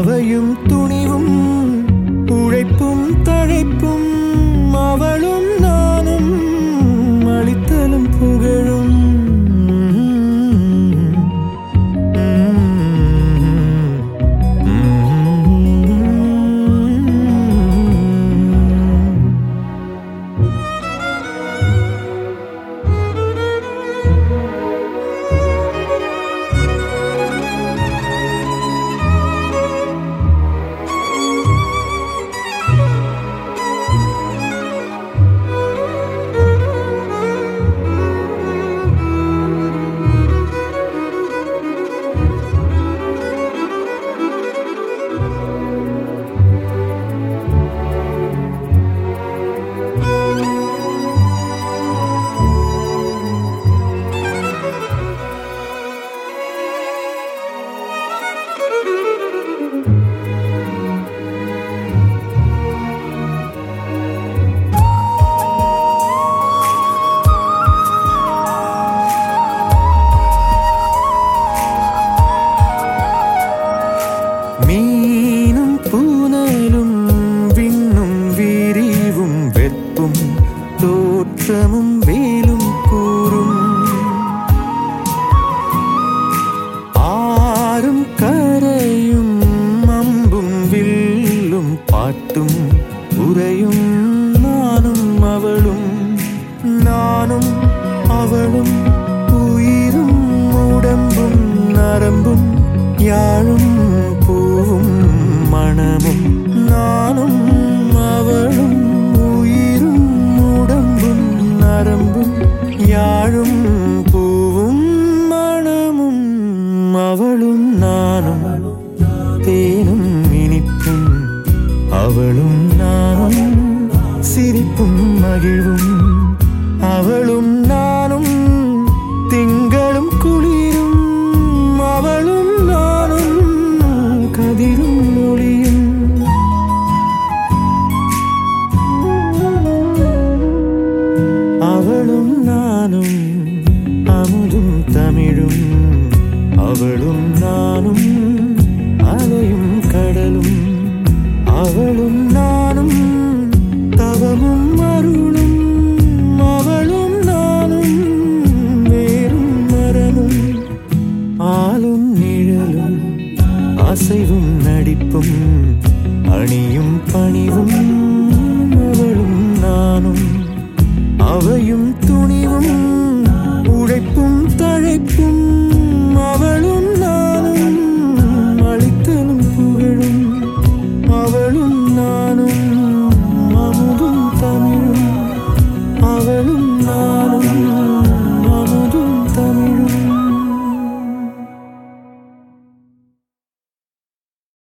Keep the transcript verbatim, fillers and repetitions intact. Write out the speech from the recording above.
அவையும் துணிவும் உழைப்பும் தழைப்பும் அவளும் நானும் அளித்தலும் புகழும் மீனும் பூனலும் விண்ணும் விரிவும் வெப்பும் தோற்றமும் வேலும் கூறும் ஆறும் கரையும் அம்பும் வில்லும் பாட்டும் உரையும் நானும் அவளும் நானும் அவளும் உயிரும் உடம்பும் நரம்பும் யாழும் பூவும் மணமும் நானும் அவளும் உயிரும் உடம்பும் நரம்பும் யாழும் பூவும் மணமும் அவளும் நானும் தேனும் இனிப்பும் அவளும் நானும் சிரிப்பும் மகிழ்வும் அவளும் நானும் திங்களும் குளிரும் அவளும் கதிரும் ஒளியும் அவளும் நானும் அமுதும் தமிழும் அவளும் நானும் அலையும் கடலும் அவளும் நானும் தவமும் அருளும் அவளும் நானும் வேறும் மரமும் ஆளும் நிழலும் அசைவும் நடிப்பும் அணியும் பணிவும் அவளும் நானும் அவையும் துணிவும் உழைப்பும் தழைப்பும்